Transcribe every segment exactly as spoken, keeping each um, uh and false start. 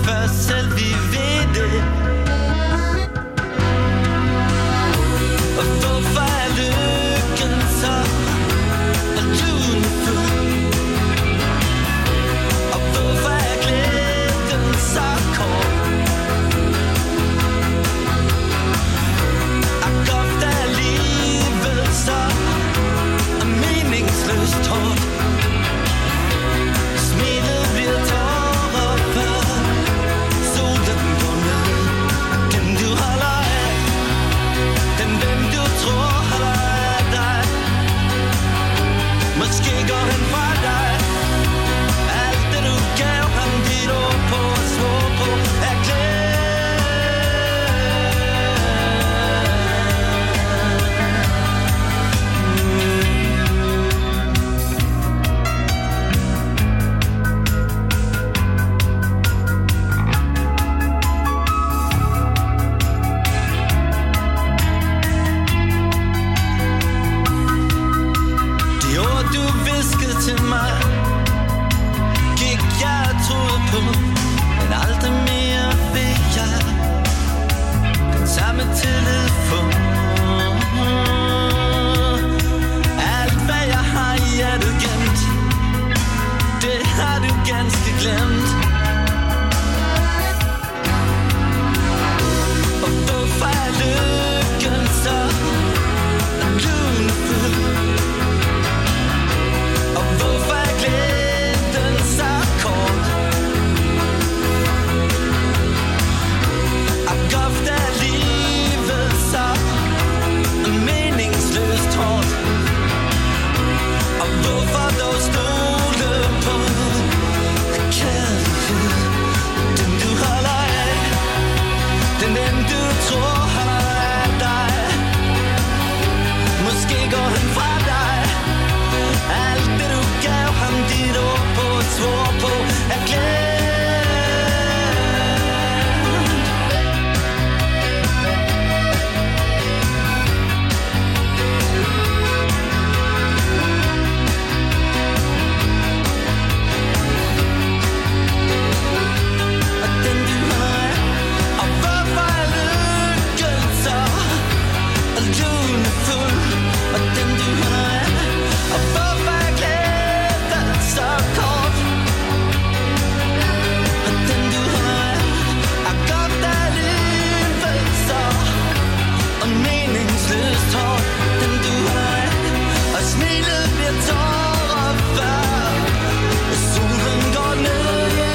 før selv vi ved det. Og hvorfor er lykken så lunefuld? Og hvorfor er glæden så kort? Og godt er livet så meningsløst hårdt. Smilet bliver tårer før solen går ned. Den du holder af, den hvem du tror holder af dig. Måske går han fra dig. Alt det du gav ham dit ord på og svor på er glæde. Til mig gik jeg og troede på, men aldrig mere vil jeg den samme tillid få. Alt hvad jeg har i hjertet gemt, det har du ganske glemt. Og hvorfor er lykken så lunefuld? Og hvorfor er glæden så kort? Og godt er livet så meningsløst hårdt. Og hvorfor dog stole på kærlighed? Den du holder af, den den du tror holder af dig. Måske går han fra dig. Alt det du gav ham dit ord på og svor på er glemt. Og den du har af, og hvorfor er lykken så lunefuld? Og den du har af, og hvorfor er glæden så kort? Og den du har er godt er livet så og meningsløst hårdt. Den du har og smilet bliver tårer før og solen går ned.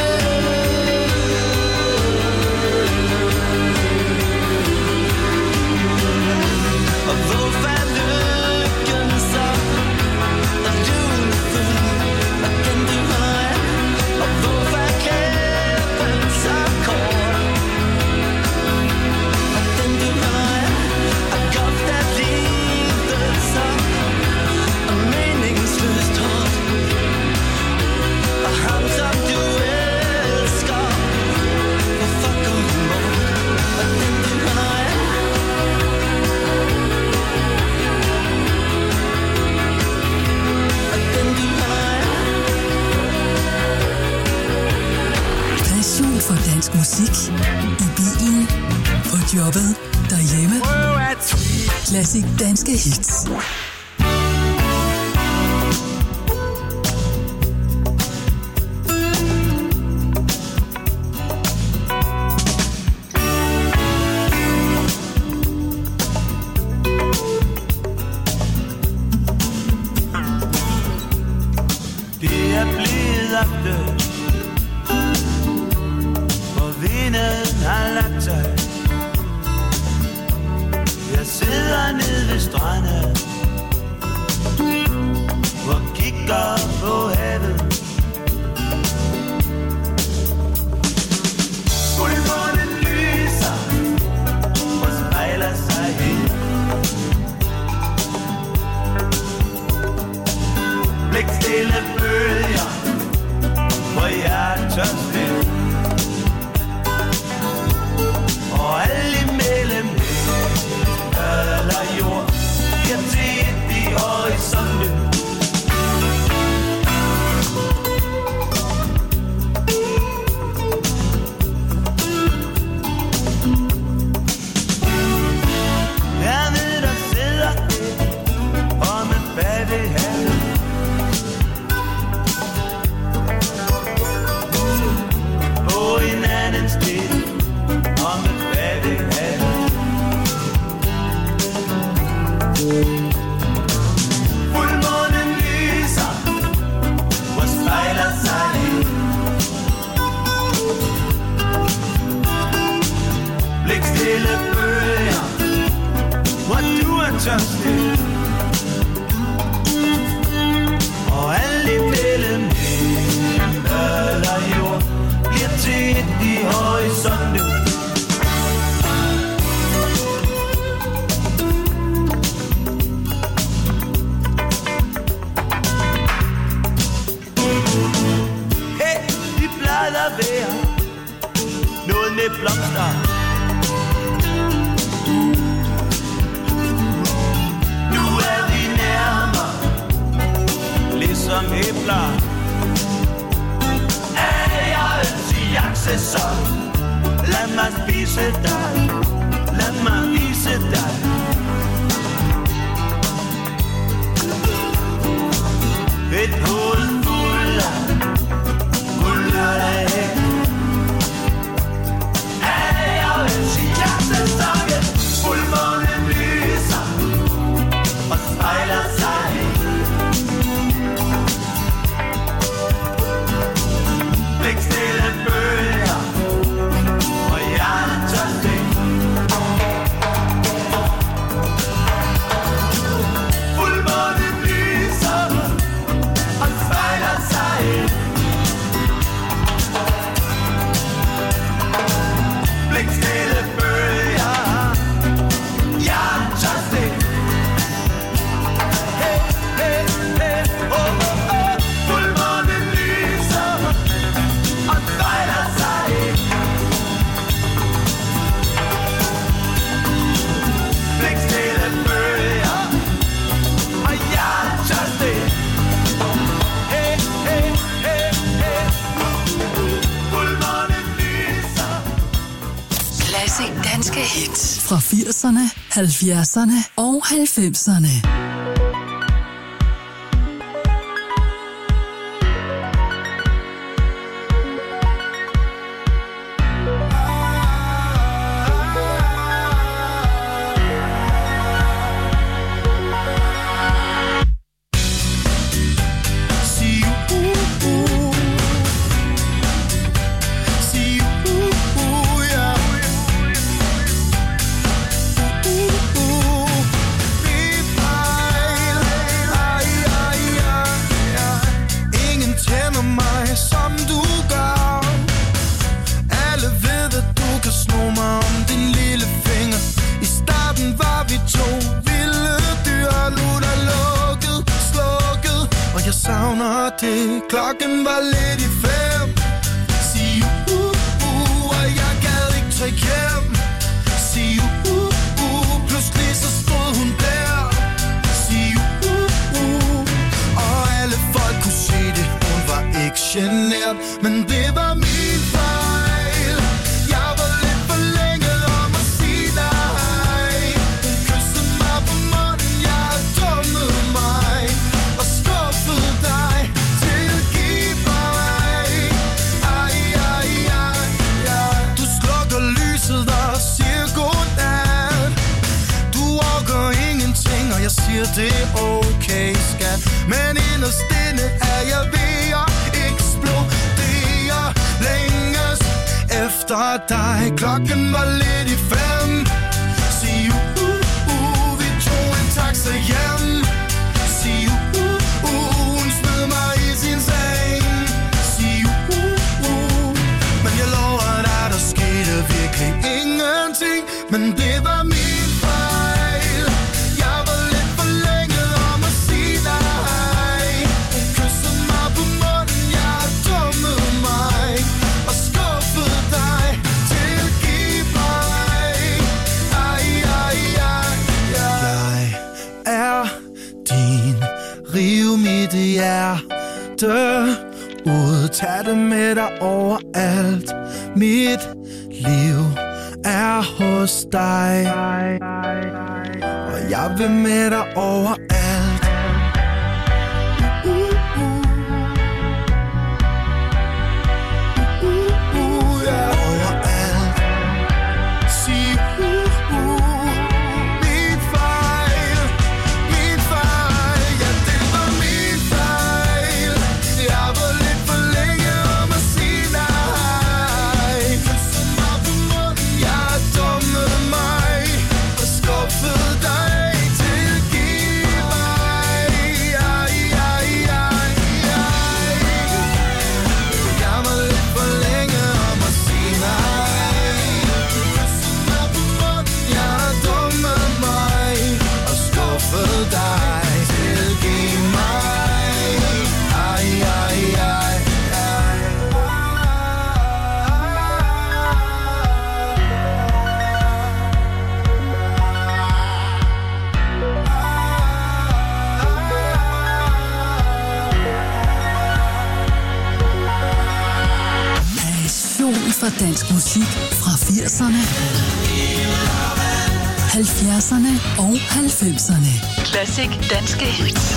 Og hvorfor er lykken så lunefuld? Og den du har og hvorfor er glæden så kort? Og den du har og godt er livet så og meningsløst hårdt. Og ham som du elsker, hvorfor går du bort? Og den du har og den du har. Passion for dansk musik i bilen, på jobbet, derhjemme. Klassik danske hits. Det er blevet aften, hvor vinden har lagt sig. Jeg sidder nede ved stranden og kigger på havet. Fuldmånen lyser og spejler sig ind. Blikstille bølger, hvor jeg er tørstig. Og alle imellem eller jord, jeg til i horisonten. Fuldmånen lyser og spejler sig i blikstille bølger, hvor du er tørstig. Og alt imellem himmel og jord bliver til et i horisonten. Hey, vi plejede at være noget med blomster. Nu er vi nærmere, ligesom æbler. Er jeg en jagtsæson? Lad mig spise dig, lad mig vise dig. Et hoved fuld af guldlørdag. Er jeg en jagtsæson? Fuldmånen lyser og spejler sig. Blikstille bølger, og jeg er tørstig. Fuldmånen lyser og spejler sig. Blikstille bølger, jeg er tørstig. Hey, hey, hey, oh, oh, oh. Fuldmånen lyser og spejler sig. Blikstille bølger, og jeg er tørstig. Hey, hey, hey, hey. Fuldmånen lyser. Classic danske hits fra firserne, halvfjerdserne og halvfemserne. See you, ooh, ooh. See you, ooh, ooh, yeah. Ooh, ooh. Bliv fejl. Ej, ej, ej, ej. Ingen tænder mig, som du gør. Alle ved, at du kan sno mig om din lille finger. I starten var vi to vilde dyr. Nu er der lukket, slukket, og jeg savner det. Klokken var lidt i fem. Sig uh, uh, og jeg gad ikke tage hjem. Sig uh, uh, pludselig så stod hun der. Sig uh, uh, og alle folk kunne se det. Hun var ikke genert, men det var min fejl. Jeg var lidt for længe om at sige nej. Hun kyssede mig på munden, jeg dummede mig og skuffede dig. Tilgiv mig. Ej, ej, ej, ej. Du slukker lyset og siger godnat. Du orker ingenting, og jeg siger det er okay, skat. Men inderst inde er jeg ved at eksplodere. Længes efter dig. Klokken var lidt i fem. Sig uh, uh, vi tog en taxa hjem. Sig uh, uh, hun smed mig i sin seng. Sig uh, uh, men jeg lover dig, der skete virkelig ingenting. Men det var min fejl. Jeg var lidt for længe om at sige nej. Hun kyssede mig på munden, jeg dummede mig og skuffede dig. Tilgiv mig. Ej, ej, ej, ej. Jeg er din. Riv mit hjerte ud. Tag det med dig overalt. Mit liv er hos dig, og jeg vil med dig overalt. Uh, uh, uh. Uh, uh, yeah. Overalt. Sig uh, uh. Min fejl. never die. Tilgiv mig. Ej, ej, ej. Fra dansk musik fra firserne, halvfjerdserne og halvfemserne. Classic danske hits.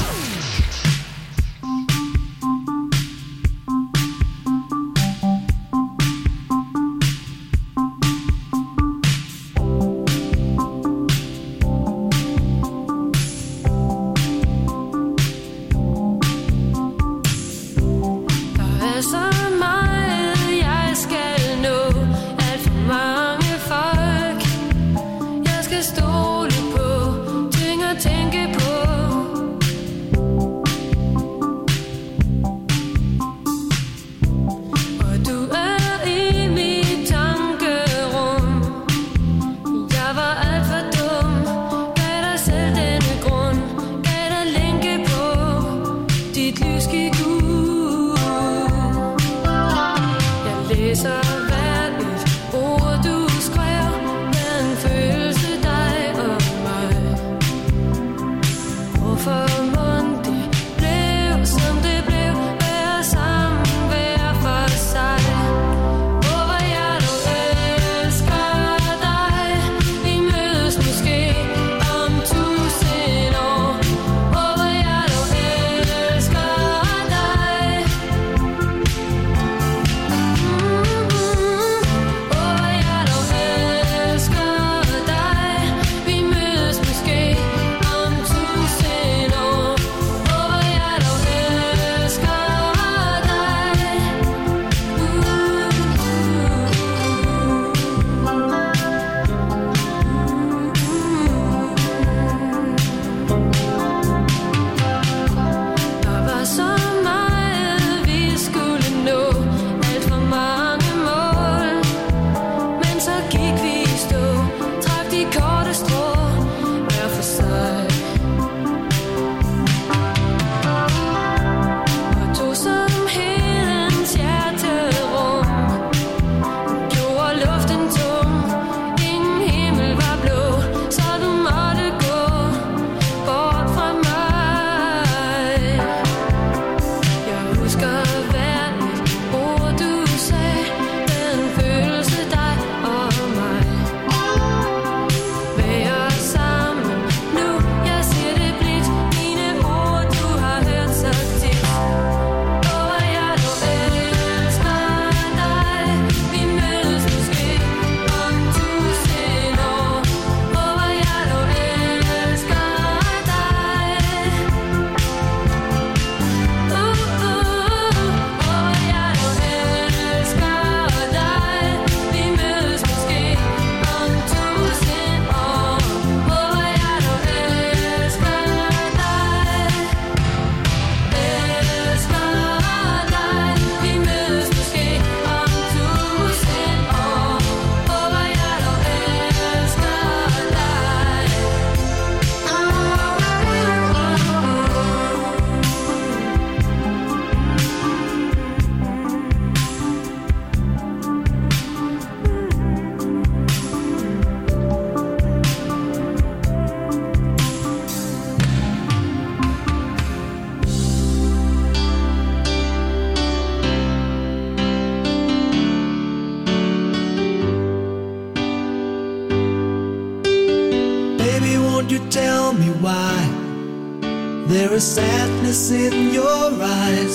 There is sadness in your eyes.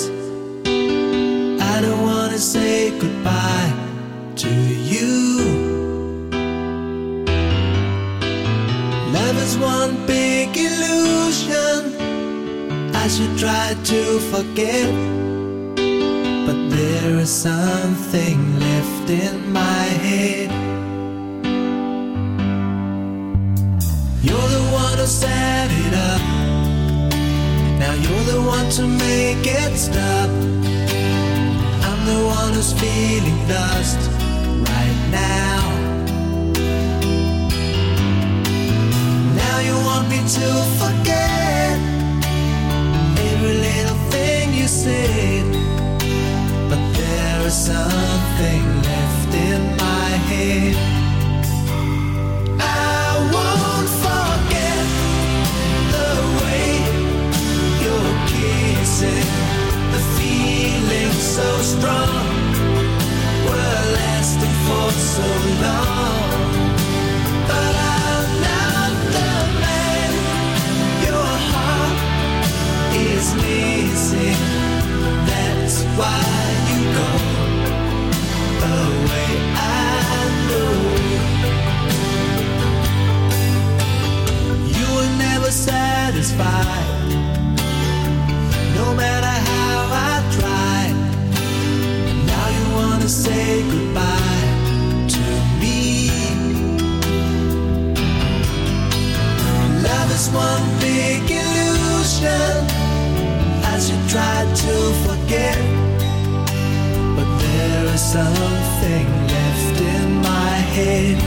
I don't wanna say goodbye to you. Love is one big illusion I should try to forget, but there is something left in my head. You're the one who set it up. Now you're the one to make it stop. I'm the one who's feeling lost right now. Now you want want me to forget every little thing you said, but there is something left in my head. I won't forget the way you're kissing, the feeling so strong, were lasting for so long. But I'm not the man your heart is missing. That's why you go away. I know you were never satisfied, no matter how I tried. Now you wanna say goodbye to me. Love is one big illusion, as you try to forget, but there is something left in my head.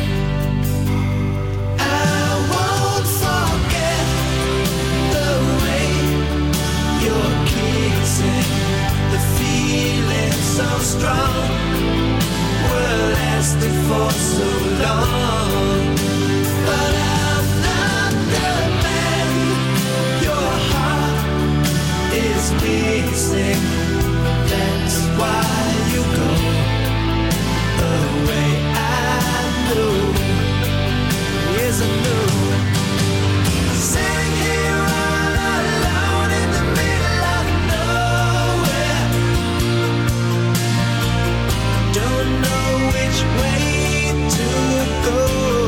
I won't forget the way you're kissing, the feeling so strong, were lasting for so long. But I'm not the man your heart is missing. That's why you go away. I know, yes I know. Sitting here all alone in the middle of nowhere, don't know which way to go.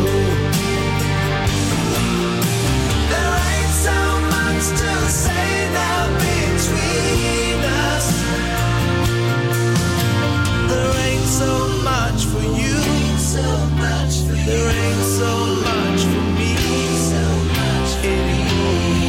There ain't so much to say now between us. There ain't so much for you, so much for you. There ain't so much for me, so much anymore.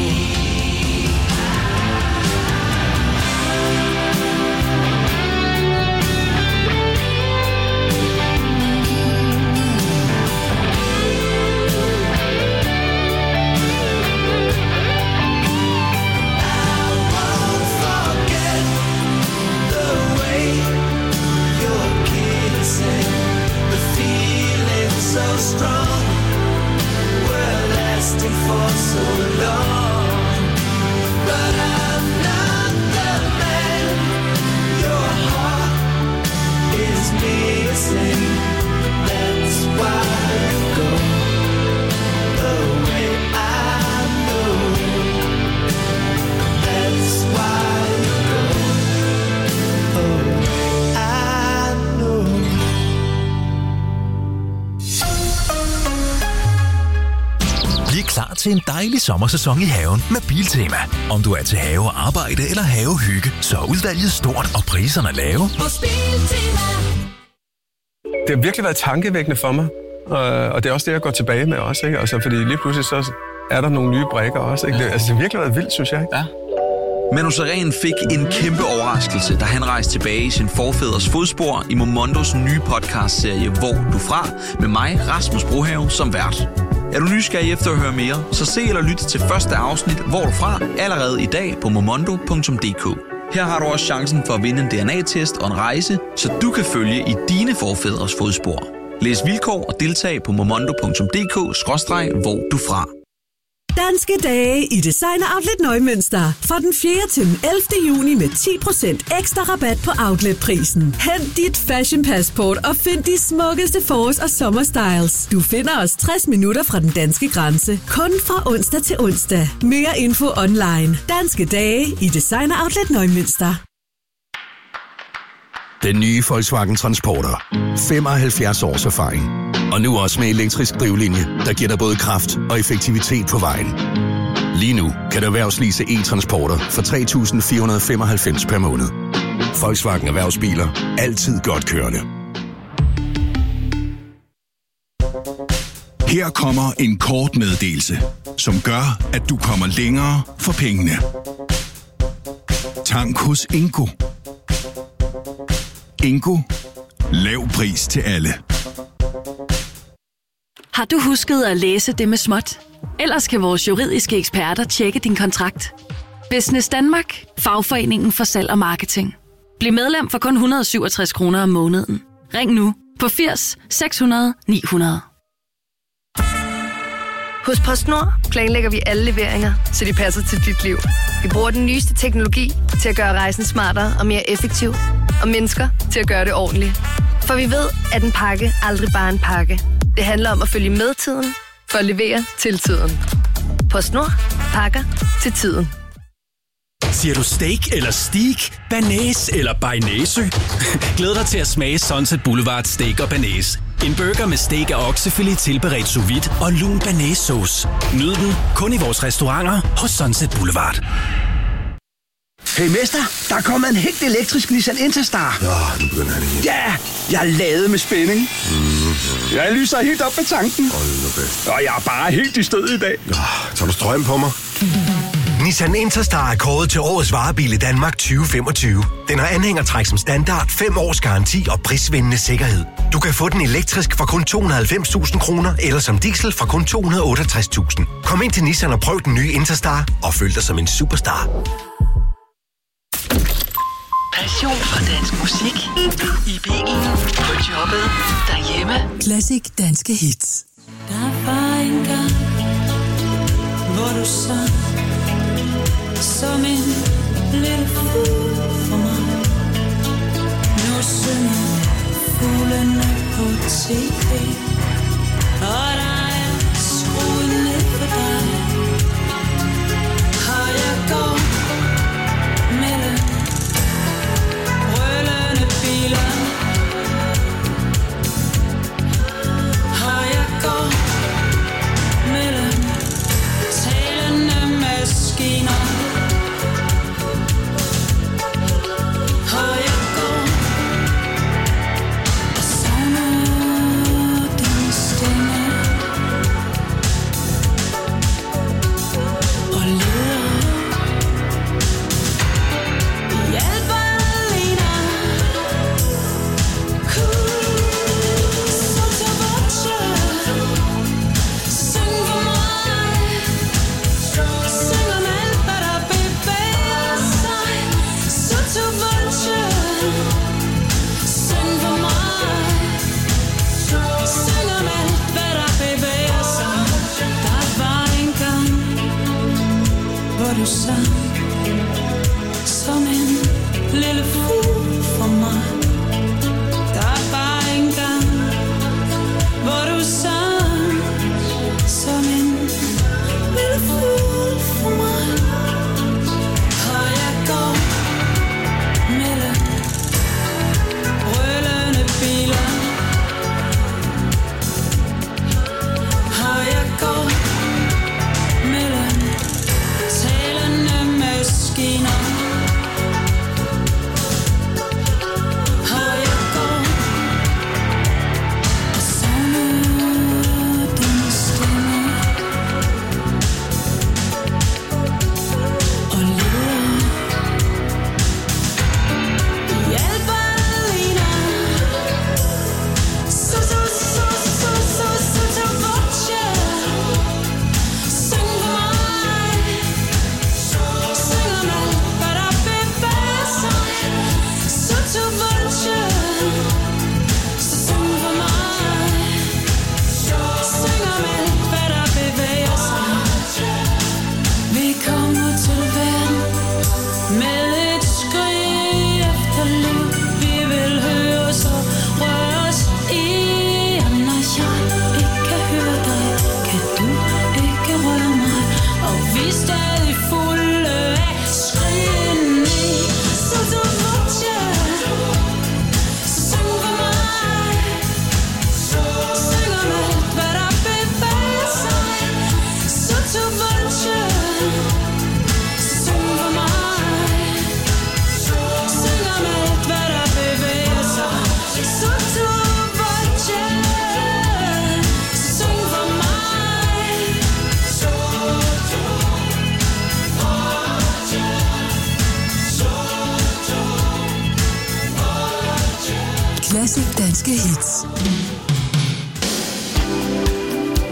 So strong, we're lasting for so long. But I'm not the man your heart is missing. That's why you go away. I know. That's why you go away. I know. Bliv klar til en dejlig sommersæson i haven med Biltema. Om du er til have og arbejde eller havehygge, så er udvalget stort og priserne lave. Hos Biltema. Det har virkelig været tankevækkende for mig, og det er også det, jeg går tilbage med også, ikke? Altså, fordi lige pludselig så er der nogle nye brikker også, ikke? Det, altså, det har virkelig været vildt, synes jeg, ikke? Ja. Manu Sareen fik en kæmpe overraskelse, da han rejste tilbage i sin forfædres fodspor i Momondos nye podcastserie Hvor du fra, med mig, Rasmus Brohave, som vært. Er du nysgerrig efter at høre mere, så se eller lyt til første afsnit Hvor du fra allerede i dag på momondo punktum d k. Her har du også chancen for at vinde en D N A-test og en rejse, så du kan følge i dine forfædres fodspor. Læs vilkår og deltag på momondo punktum d k skråstreg hvor du fra. Danske dage i Designer Outlet Neumünster. Fra den fjerde til den ellevte juni med ti procent ekstra rabat på outletprisen. Hent dit fashion passport og find de smukkeste forårs- og sommerstyles. Du finder os tres minutter fra den danske grænse. Kun fra onsdag til onsdag. Mere info online. Danske dage i Designer Outlet Neumünster. Den nye Volkswagen Transporter. femoghalvfjerds års erfaring. Og nu også med elektrisk drivlinje, der giver dig både kraft og effektivitet på vejen. Lige nu kan du erhvervslease e-transporter for tre tusind fire hundrede og femoghalvfems per måned. Volkswagen Erhvervsbiler. Altid godt kørende. Her kommer en kort meddelelse, som gør, at du kommer længere for pengene. Tank hos Ingo. Ingo. Lav pris til alle. Har du husket at læse det med småt? Ellers kan vores juridiske eksperter tjekke din kontrakt. Business Danmark. Fagforeningen for salg og marketing. Bliv medlem for kun et hundrede og syvogtres kroner om måneden. Ring nu på firs seks hundrede ni hundrede. Hos PostNord planlægger vi alle leveringer, så de passer til dit liv. Vi bruger den nyeste teknologi til at gøre rejsen smartere og mere effektiv. Og mennesker til at gøre det ordentligt. For vi ved, at en pakke aldrig bare er en pakke. Det handler om at følge med tiden, for at levere til tiden. PostNord. Pakker til tiden. Siger du steak eller steak, banæs eller bearnaise? Glæd dig til at smage Sunset Boulevard Steak og Banæs. En burger med steak og oksefilet tilberedt sous vide og lun banæssauce. Nyd den kun i vores restauranter hos Sunset Boulevard. Hey mester, der er kommet en helt elektrisk Nissan Interstar. Ja, nu begynder han igen. Ja, jeg er ladet med spænding. Mm-hmm. Jeg lyser helt op med tanken. Hold nu bedst. Og jeg er bare helt i stød i dag. Ja, tager du strøm på mig? Nissan Interstar er kåret til årets varebil i Danmark tyve femogtyve. Den har anhængertræk som standard, fem års garanti og prisvindende sikkerhed. Du kan få den elektrisk for kun to hundrede og halvfems tusind kroner, eller som diesel for kun to hundrede og otteogtres tusind. Kom ind til Nissan og prøv den nye Interstar, og føl dig som en superstar. Passion for dansk musik. I bilen, på jobbet, derhjemme. Classic danske hits. Der var en gang, hvor du sang som en lille fugl for mig. Nu synger fuglene på T V, og der er skruet ned for dig. Og jeg går mellem brølende biler, og jeg går mellem talende maskiner. Du sang som en lille fugl for mig. Der var en gang, hvor du sang som en lille fugl for mig. Og jeg går mellem brølende biler, og jeg går mellem talende maskiner. Og jeg går og savner din stemme, og leder i al Berlina. Så, så, så, så, så, så, så, voce. Syng for mig. Syng om alt, hvad der bevæger sig. Så, så, voce. Så syng for mig. Syng om alt, hvad der bevæger sig. Vi kommer til verden med et skrig efter liv. Vi vil høre os og røre os i. Og når jeg ikke kan høre dig, kan du ikke røre mig. Og vi er stadig fulde af skrigen i. Så du voce. Syng for mig. Syng om alt, hvad der bevæger sig. Så du voce. Syng for mig. Syng om alt, hvad der bevæger sig. Så du voce. Syng for mig. Classic danske hits.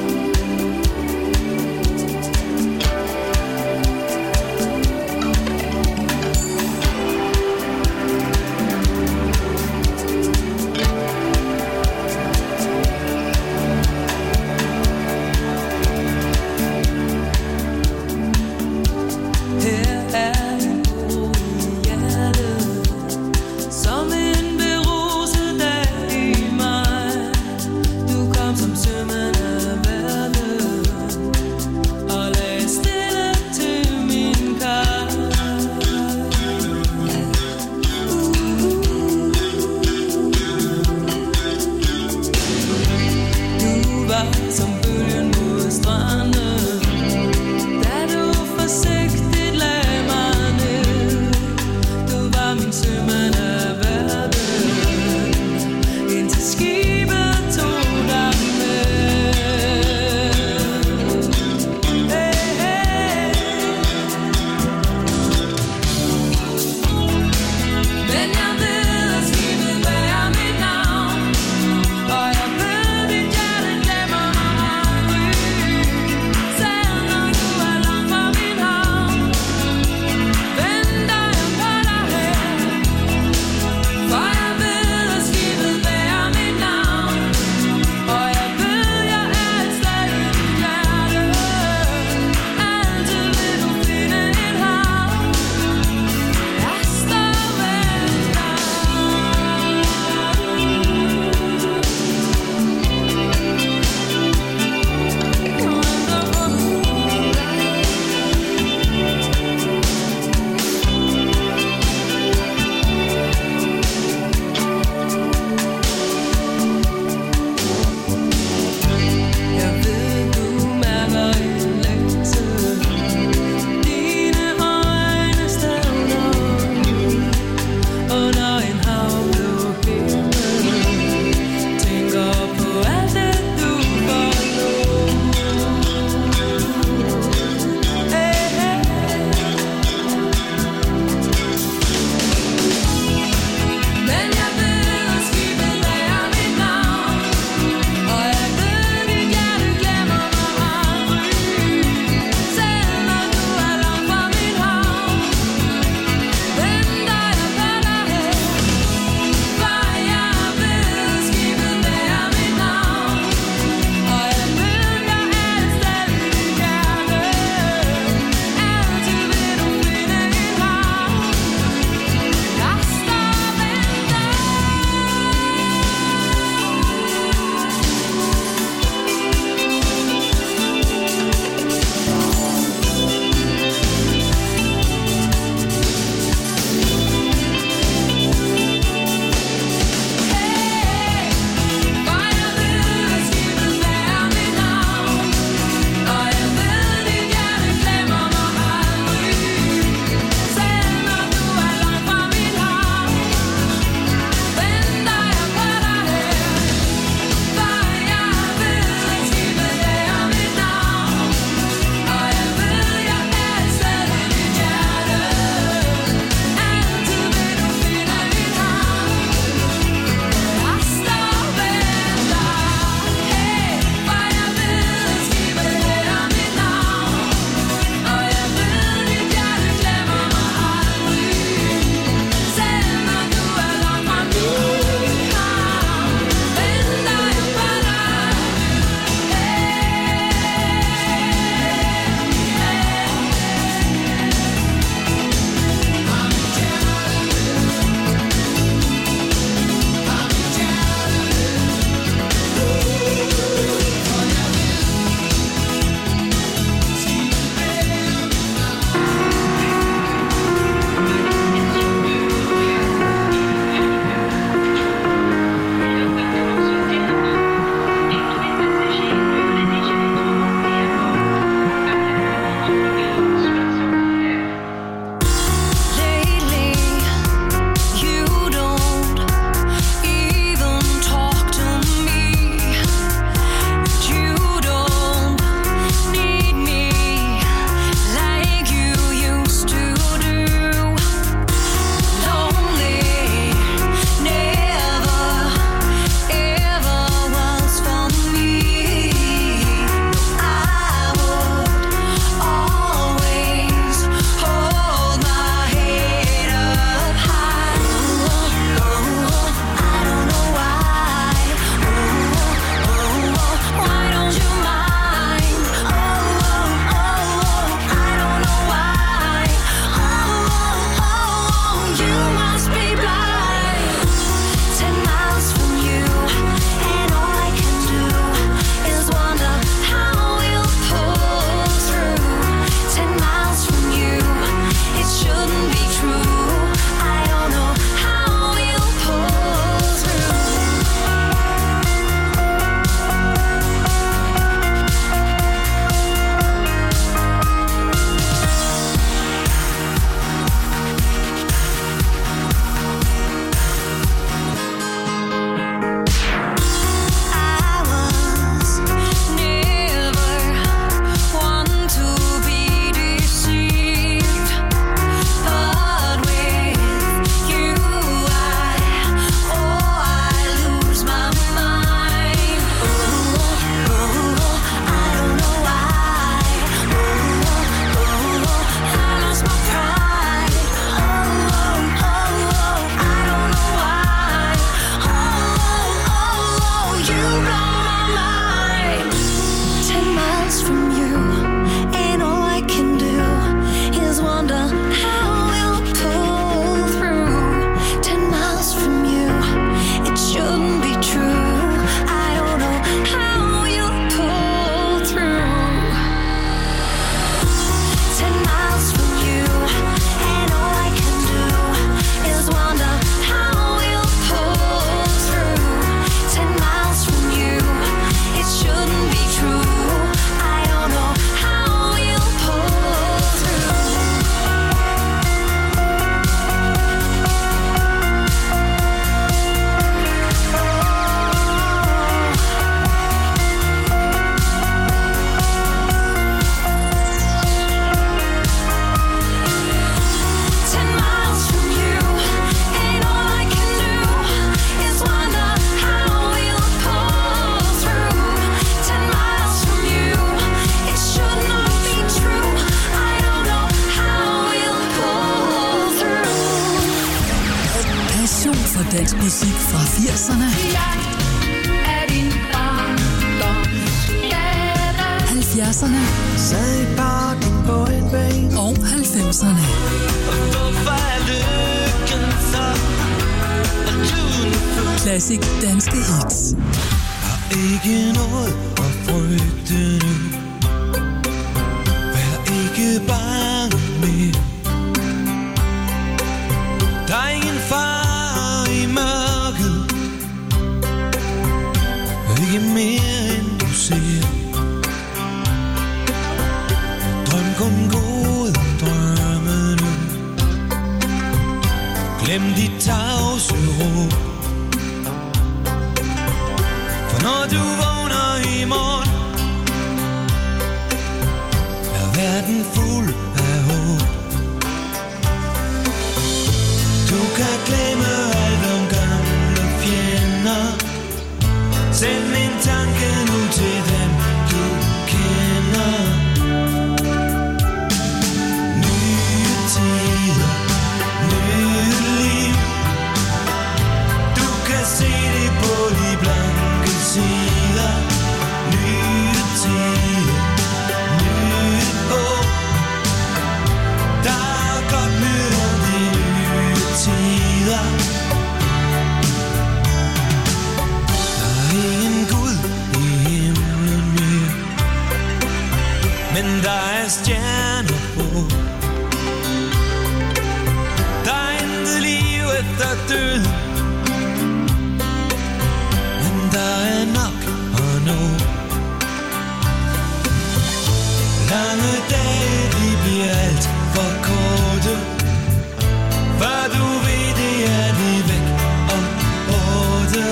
Dansk musik fra firserne, halvfjerdserne og halvfemserne. Classic danske hits. Ikke noget at frygte nu. Vær ikke bange mere. Der er ingen fare i mørket. Ikke mere end du ser. Drøm kun gode drømme nu. Glem dit tavse råb. Når du vågner i morgen, er verden fuld af håb. Du kan glemme alt om gamle fjender. Send en tanke nu til dem, du kender. Nye tider, nyt liv. Du kan se det på de blanke sider. Nye tider, nyt håb. Der er godt nyt om de nye tider. Der er ingen Gud i himlen mere, men der er stjerner på. Der er intet liv efter døden, der er nok at nå. Lange dage, de bliver alt for korte. Før du ved det, er de væk og borte.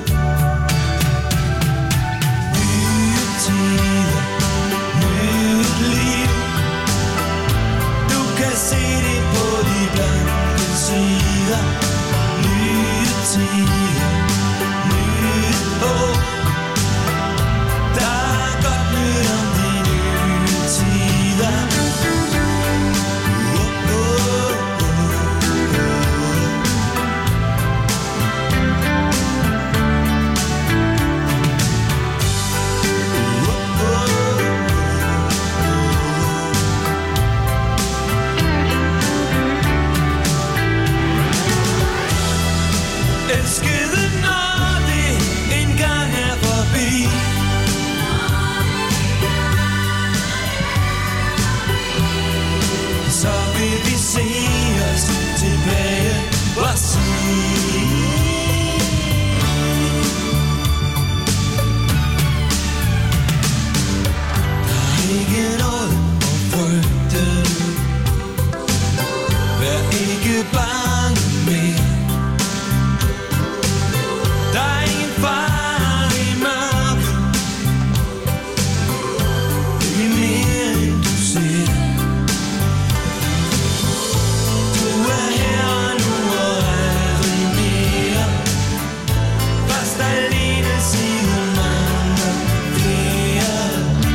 Nye tider, nyt liv. Du kan se det på de blanke sider. Nye tider, nyt håb. Der er godt nyt om de nye tider. Oh, oh, oh, oh. Elskede, når det engang er forbi. Så vil vi se os tilbage og sige. Der er ikke noget at frygte. Vær ikke bange mere. Der er ingen fare i mørket. Det er mere end du ser. Du er her og nu og aldrig mere. Først alene siden mange flere.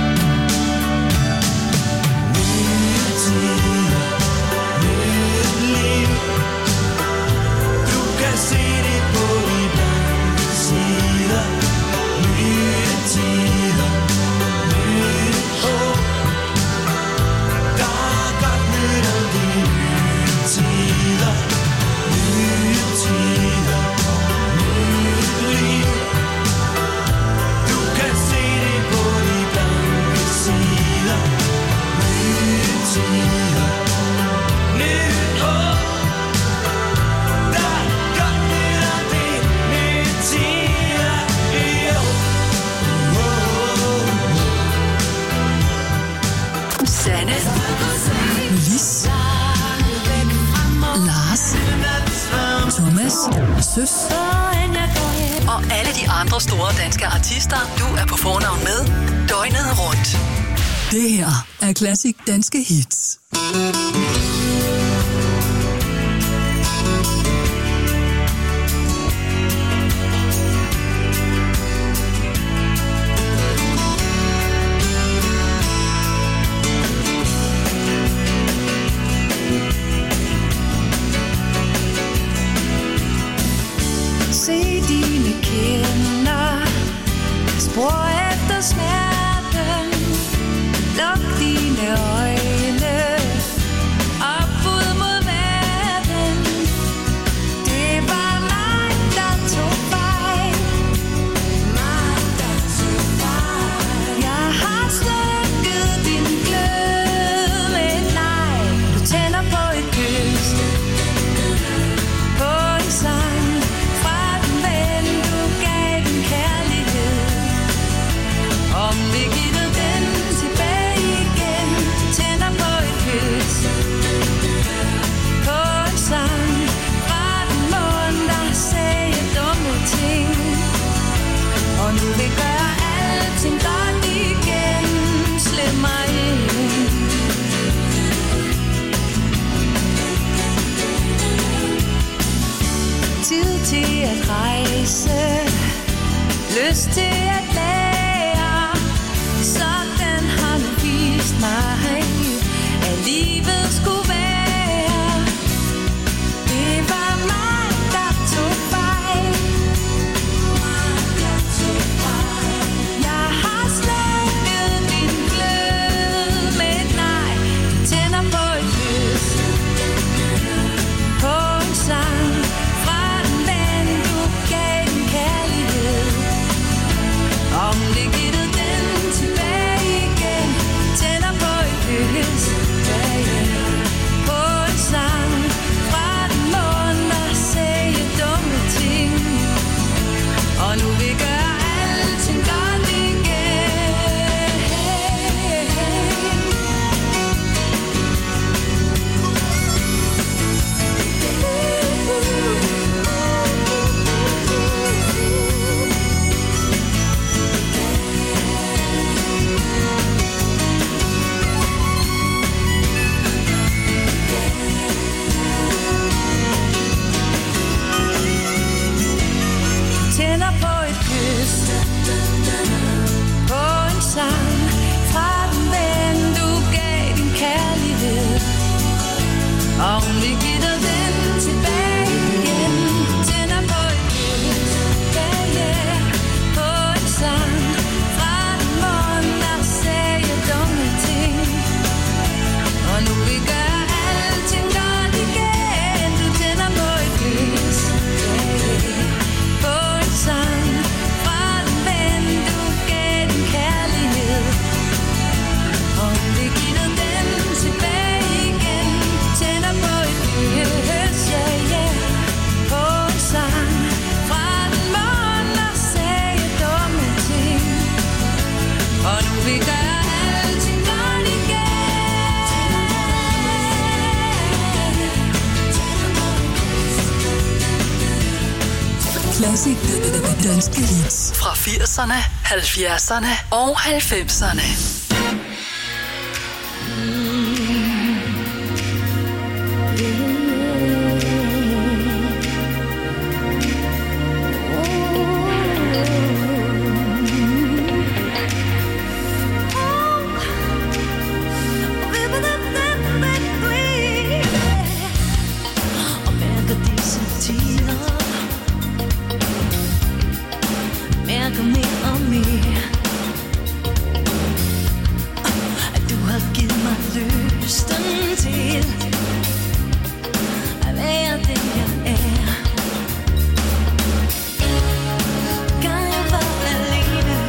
Nye tider, nyt liv. Du kan se det på de blanke sider. Nye tider, nyt håb. Der er godt nyt om de nye tider. Nye tider, nyt liv. Du kan se det på de blanke sider. Nye tider, nyt håb. Der er godt nyt om de nye tider. Jo. Sanne, Lis, Lars, Thomas, Søs og alle de andre store danske artister, du er på fornavn med døgnet rundt. Det her er Classic Danske Hits. på et kys, på en sang fra den ven, du gav din kærlighed. Om vi giver den tilbage igen, tænder på et kys, på en sang fra den mund, der sagde dumme ting. Og nu vil gøre alting godt igen. Slip mig ind. Tid til at rejse, lyst til at lære. Sådan har du vist mig, at livet skulle være. Det var mig, der tog fejl. Jeg har slukket din glød med et nej. Du tænder på et kys, på en sang fra den ven, du gav din kærlighed. Om det giver den tilbage igen, tænder på et kys, ja, ja. På en sang fra den mund, der sagde dumme ting. Og nu vil gøre alting godt igen. Tænder på et kys, på en sang fra den ven, du gav din kærlighed. Og hun vil give dig den tilbage igen. Tænder på et kys, ja, ja. På en sang fra den mund, der sagde dumme ting. Og nu vil gøre alting godt igen. Du tænder på et kys, ja, ja. På en sang fra den ven, du gav din kærlighed. Og vi giver den tilbage igen. Tænder på et kys, ja, ja. På en sang fra den mund, der sagde dumme ting. Og nu vi gør alting godt igen. Classic danske hits fra firserne, halvfjerdserne og halvfemserne. Og mærker disse tider, mærker mere og mere, at du har givet mig lysten til at være den jeg er. Kan jeg være alene?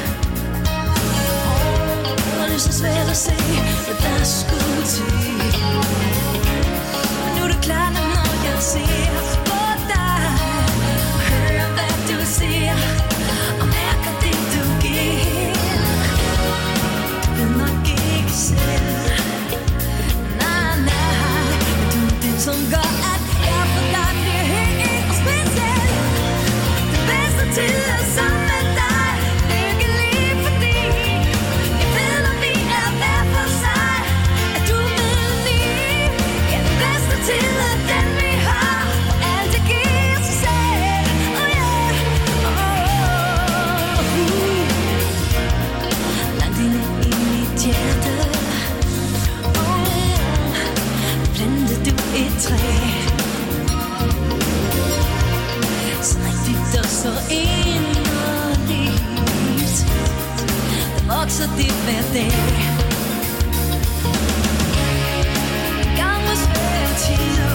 Åh, det er så svært at se, hvad der skulle til. Nu er det klart, at når jeg ser på dig, hører hvad du siger og mærker det du giver, du ved nok ikke selv. Nej, nej, du er den som gør, at jeg for dig bliver helt speciel. Det bedste tid er sammen med dig, lykkelig fordi jeg ved, at vi er hver for sig, at du er med lige. Ja, det bedste tid er den vi har, og alt det giver sig selv. Oh yeah, oh, oh, uh. Langt inde i mit hjerte, oh, plantede du et træ, så rigtigt og så inderligt. Der vokser det hver dag. Gang med svære tider,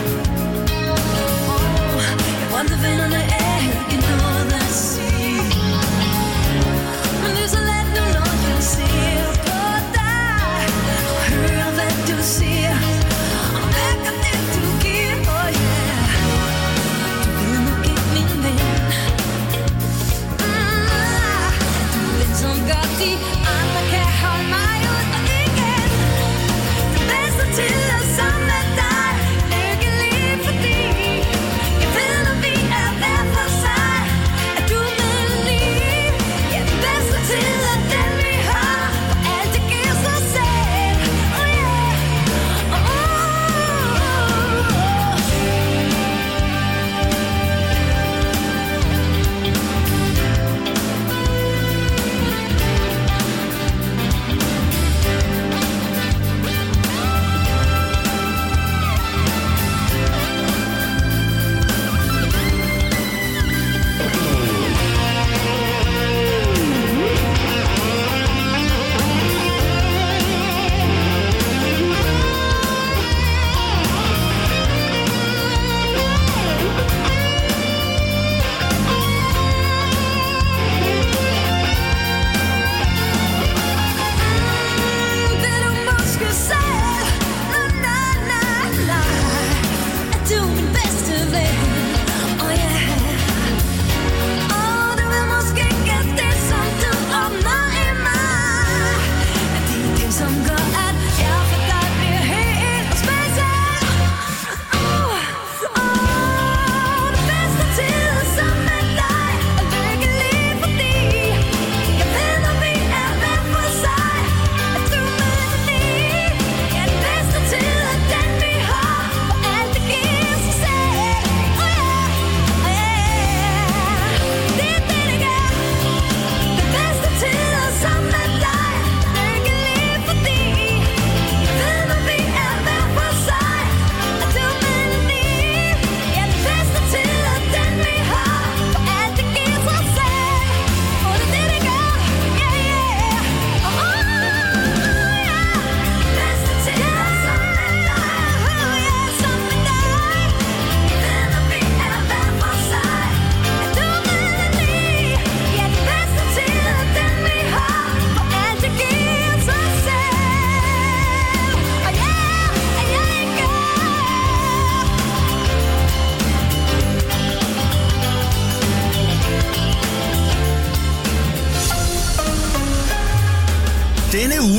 oh, jeg wonder vennerne er ikke noget at sige. Men det er så let nu, når jeg ser på dig og hører hvad du siger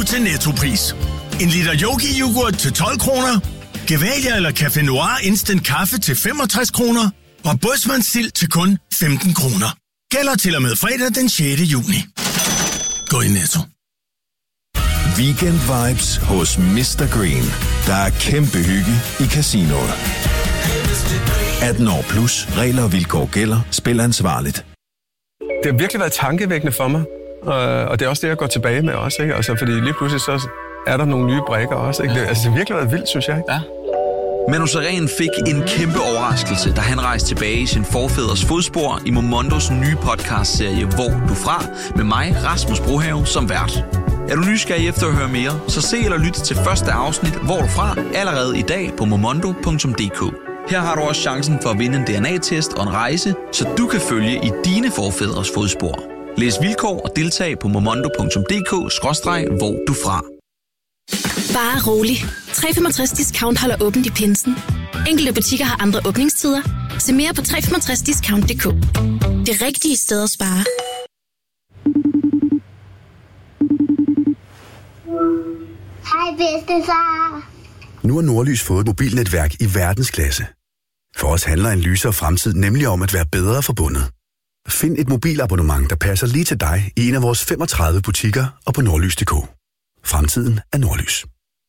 til Netto-pris. En liter Yogi-yoghurt til tolv kroner. Gevalia eller Café Noir Instant Kaffe til femogtres kroner. Og Bådsmandsild til kun femten kroner. Gælder til og med fredag den sjette juni. Gå i Netto. Weekend vibes hos mister Green. Der er kæmpe hygge i casinoet. atten år plus. Regler og vilkår gælder. Spil ansvarligt. Det har virkelig været tankevækkende for mig. Og det er også det, jeg går tilbage med også, ikke? Altså, fordi lige pludselig så er der nogle nye brækker også, ikke? Det, altså, det har virkelig været vildt, synes jeg. Ja. Manu Sareen fik en kæmpe overraskelse, da han rejste tilbage i sin forfædres fodspor i Momondos nye podcastserie Hvor du fra, med mig, Rasmus Brohave, som vært. Er du nysgerrig efter at høre mere, så se eller lyt til første afsnit Hvor du fra allerede i dag på momondo punktum d k. Her har du også chancen for at vinde en D N A-test og en rejse, så du kan følge i dine forfædres fodspor. Læs vilkår og deltag på momondo punktum d k skråstreg hvor du fra. Bare rolig. tre komma femogtres discount holder åbent i pinsen. Enkelte butikker har andre åbningstider. Se mere på tre komma femogtres discount punktum d k. Det rigtige sted at spare. Hej bedstefar. Nu har Nordlys fået et mobilnetværk i verdensklasse. For os handler en lysere fremtid nemlig om at være bedre forbundet. Find et mobilabonnement, der passer lige til dig i en af vores femogtredive butikker og på nordlys punktum d k. Fremtiden er Nordlys.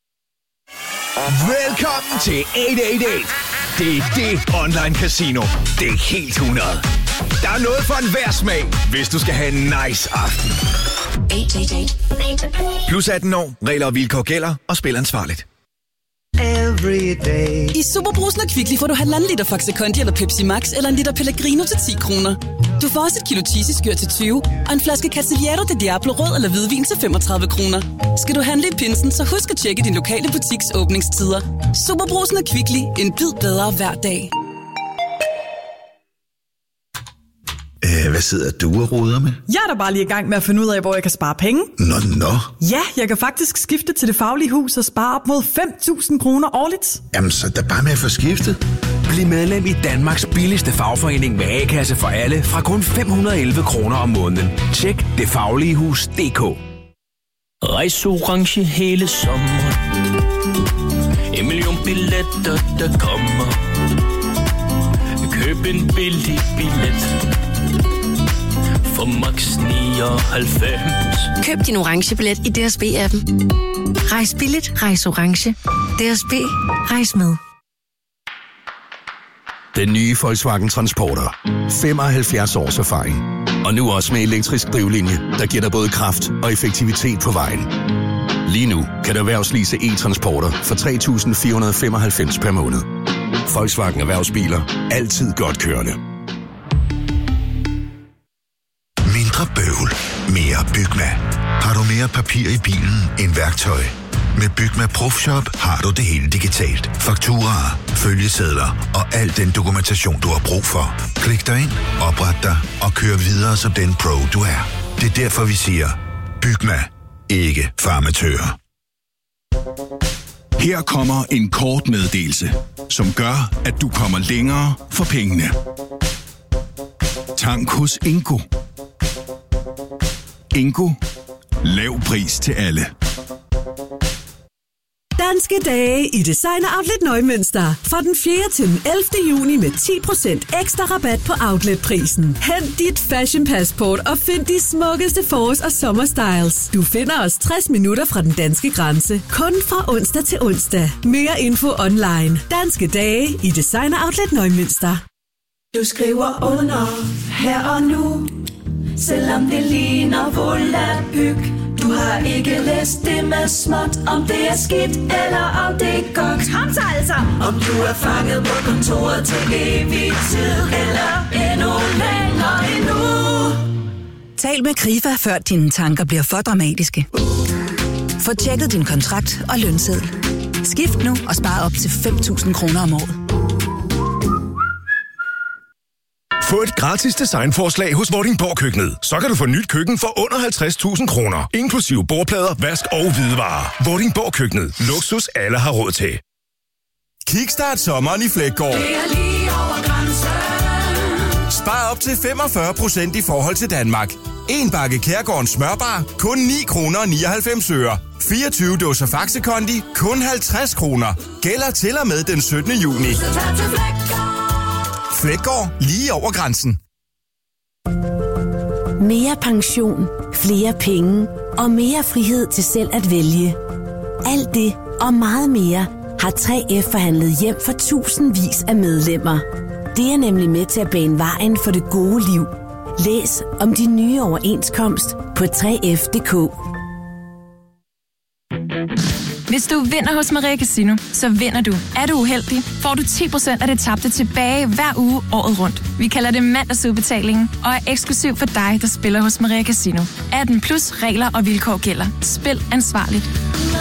Velkommen til otte otte otte. Det er det online casino. Det er helt hundrede. Der er noget for enhver smag, hvis du skal have en nice aften. otte otte otte. Plus atten år. Regler og vilkår gælder og spil ansvarligt. I Superbrusen og Kvickly får du halvanden liter Faxe Kondi eller Pepsi Max eller en liter Pellegrino til ti kroner. Du får også et kilo cheesy-skyr til tyve og en flaske Castillejo de Diablo rød eller hvidvin til femogtredive kroner. Skal du handle i pinsen, så husk at tjekke din lokale butiks åbningstider. Superbrusen og Kvickly. En bid bedre hver dag. Æh, hvad sidder du og roder med? Jeg er da bare lige i gang med at finde ud af, hvor jeg kan spare penge. Nå, nå. Ja, jeg kan faktisk skifte til Det Faglige Hus og spare op mod fem tusind kroner årligt. Jamen, så er der bare med at få skiftet. Bliv medlem i Danmarks billigste fagforening med A-kasse for alle fra kun fem hundrede og elleve kroner om måneden. Tjek det faglige hus punktum d k. Rejs orange hele sommeren. En million billetter, der kommer. Køb en billig billet for max nioghalvfems. Køb din orange billet i D S B-appen. Rejs billigt, rejs orange. D S B, rejs med. Den nye Volkswagen Transporter. femoghalvfjerds års erfaring. Og nu også med elektrisk drivlinje, der giver dig både kraft og effektivitet på vejen. Lige nu kan du erhvervslease e-transporter for tre tusind fire hundrede og femoghalvfems per måned. Volkswagen Erhvervsbiler. Altid godt kørende. Mindre bøvl. Mere Bygma. Har du mere papir i bilen end værktøj? Med Bygma Profshop har du det hele digitalt. Fakturaer, følgesedler og al den dokumentation, du har brug for. Klik dig ind, opret dig og kør videre som den pro, du er. Det er derfor, vi siger, Bygma. Ikke farmatører. Her kommer en kort meddelelse, som gør, at du kommer længere for pengene. Tank hos Ingo. Ingo. Lav pris til alle. Danske dage i Designer Outlet Nøgmønster. Fra den fjerde til den ellevte juni med ti procent ekstra rabat på outletprisen. Hent dit fashion passport og find de smukkeste forårs- og sommerstyles. Du finder os tres minutter fra den danske grænse. Kun fra onsdag til onsdag. Mere info online. Danske dage i Designer Outlet Nøgmønster. Du skriver under her og nu, selvom det ligner volapyk. Du har ikke læst det med småt, om det er skidt eller om det er godt. Kom så altså! Om du er fanget på kontoret til evig tid, eller endnu længere endnu. Tal med Krifa, før dine tanker bliver for dramatiske. Få tjekket din kontrakt og lønseddel. Skift nu og spar op til fem tusind kroner om året. Få et gratis designforslag hos Vordingborg Køkkenet. Så kan du få nyt køkken for under halvtreds tusind kroner. Inklusive bordplader, vask og hvidevarer. Vordingborg Køkkenet. Luksus alle har råd til. Kickstart sommeren i Flækgaard. Det er lige over grænsen. Spar op til femogfyrre procent i forhold til Danmark. En bakke Kærgårdens smørbar, kun ni kroner og nioghalvfems øre. fireogtyve dåser Faxe Kondi, kun halvtreds kroner. Gælder til og med den syttende juni. Flækgaard, lige over grænsen. Mere pension, flere penge og mere frihed til selv at vælge. Alt det og meget mere har tre F forhandlet hjem for tusindvis af medlemmer. Det er nemlig med til at bane vejen for det gode liv. Læs om de nye overenskomst på tre F punktum d k. Hvis du vinder hos Maria Casino, så vinder du. Er du uheldig, får du ti procent af det tabte tilbage hver uge året rundt. Vi kalder det mandagsudbetalingen og er eksklusiv for dig, der spiller hos Maria Casino. atten plus regler og vilkår gælder. Spil ansvarligt.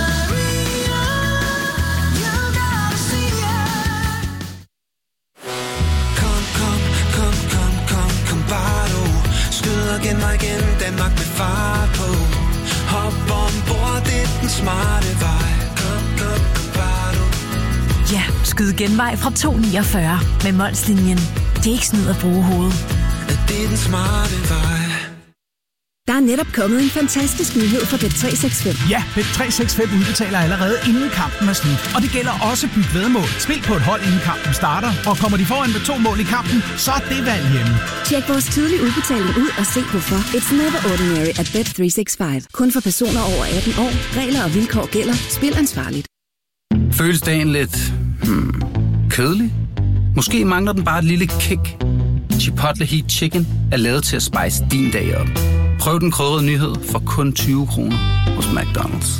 Kom, kom, kom, kom, kom, kom bare du. Skyd igen mig igen, Danmark med fart på. Hop ombord, det er den smarte vej. Kom, kom, kom bare du. Ja, skyd genvej fra to niogfyrre med Molslinjen. Det er ikke snyd at bruge hovedet. Det er den smarte vej. Der er netop kommet en fantastisk nyhed fra Bet tre seks fem. Ja, Bet tre seks fem udbetaler allerede inden kampen er slut. Og det gælder også byt væddemål. Spil på et hold inden kampen starter. Og kommer de foran med to mål i kampen, så er det valg hjemme. Tjek vores tidlige udbetaling ud og se hvorfor. It's never ordinary at Bet tre seks fem. Kun for personer over atten år. Regler og vilkår gælder. Spil ansvarligt. Føles dagen lidt hmm, kedelig? Måske mangler den bare et lille kick. Chipotle Heat Chicken er lavet til at spice din dag op. Prøv den krydrede nyhed for kun tyve kroner hos McDonald's.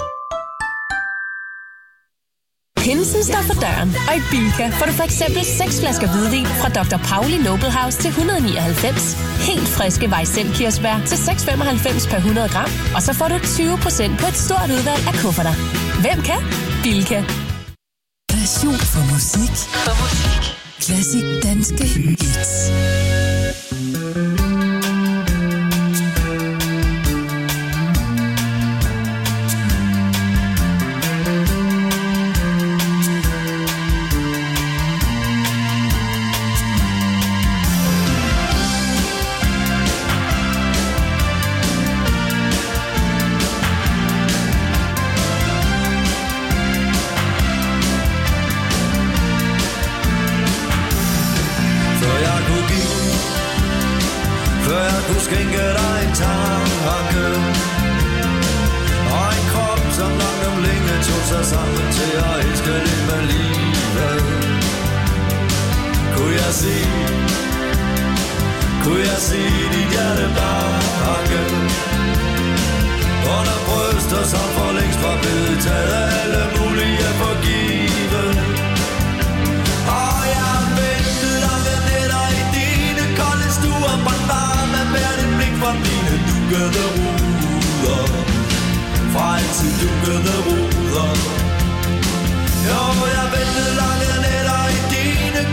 Pinsen står for døren, og i Bilka får du for eksempel seks flasker hvidvin fra doktor Pauli Noble House til et hundrede og nioghalvfems. Helt friske Weissel-kirsebær til seks komma femoghalvfems per hundrede gram. Og så får du tyve procent på et stort udvalg af kufferter. Hvem kan? Bilka. Passion for musik. For musik. Klassik danske hits. Skænke dig en tanke og en krop, som langt om længe tog sig sammen til at elske det med livet. Kunne jeg se, kunne jeg se dit hjerte banke under bryster, som for længst var blevet taget alle mulige for givet. Og jeg ventede lange nætter i dine kolde stuer, brandvarme hver dit blik fra mine dukkede ruder. Fra altid dukkede ruder. Jo, jeg ventede lange